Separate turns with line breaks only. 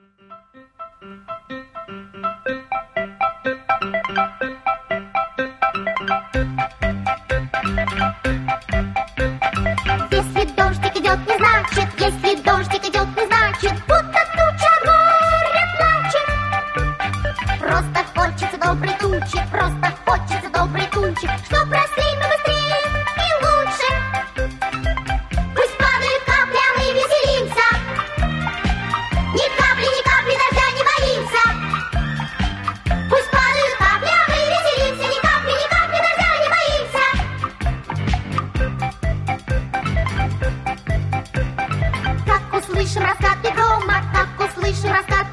Если дождик идет, не значит, если дождик идет, не значит, будто туча горе плачет. Просто хочется доброй тучи, просто хочется доброй тучи, чтоб росли мы быстрее и лучше. Пусть падают капли, а мы веселимся. Ни капли дождя не боимся. Пусть падают капли, а мы веселимся. Ни капли дождя не боимся. Как услышим раскаты грома, как услышим раскаты